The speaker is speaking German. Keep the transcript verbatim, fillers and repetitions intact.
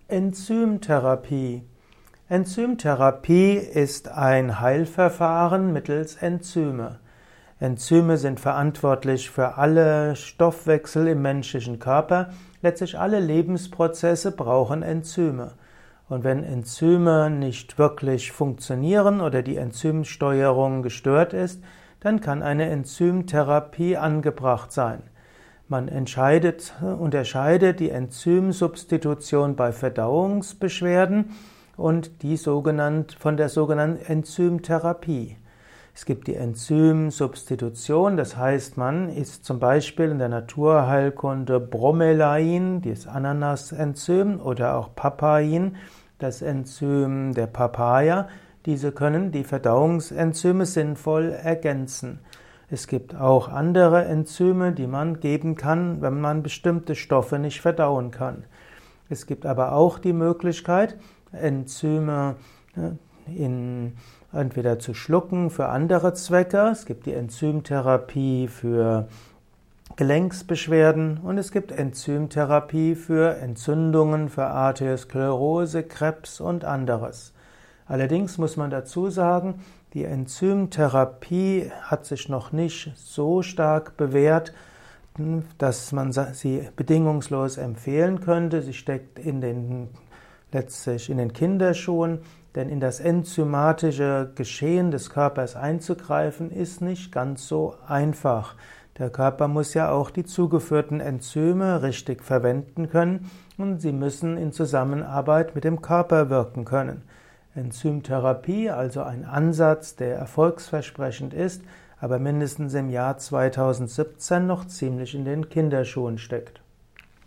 Enzymtherapie. Enzymtherapie ist ein Heilverfahren mittels Enzyme. Enzyme sind verantwortlich für alle Stoffwechsel im menschlichen Körper. Letztlich alle Lebensprozesse brauchen Enzyme. Und wenn Enzyme nicht wirklich funktionieren oder die Enzymsteuerung gestört ist, dann kann eine Enzymtherapie angebracht sein. Man entscheidet, unterscheidet die Enzymsubstitution bei Verdauungsbeschwerden und die sogenannte, von der sogenannten Enzymtherapie. Es gibt die Enzymsubstitution, das heißt, man isst zum Beispiel in der Naturheilkunde Bromelain, das Ananasenzym, oder auch Papain, das Enzym der Papaya. Diese können die Verdauungsenzyme sinnvoll ergänzen. Es gibt auch andere Enzyme, die man geben kann, wenn man bestimmte Stoffe nicht verdauen kann. Es gibt aber auch die Möglichkeit, Enzyme in, entweder zu schlucken für andere Zwecke. Es gibt die Enzymtherapie für Gelenksbeschwerden und es gibt Enzymtherapie für Entzündungen, für Arteriosklerose, Krebs und anderes. Allerdings muss man dazu sagen, die Enzymtherapie hat sich noch nicht so stark bewährt, dass man sie bedingungslos empfehlen könnte. Sie steckt in den, letztlich in den Kinderschuhen, denn in das enzymatische Geschehen des Körpers einzugreifen, ist nicht ganz so einfach. Der Körper muss ja auch die zugeführten Enzyme richtig verwenden können und sie müssen in Zusammenarbeit mit dem Körper wirken können. Enzymtherapie, also ein Ansatz, der erfolgsversprechend ist, aber mindestens im Jahr zweitausendsiebzehn noch ziemlich in den Kinderschuhen steckt.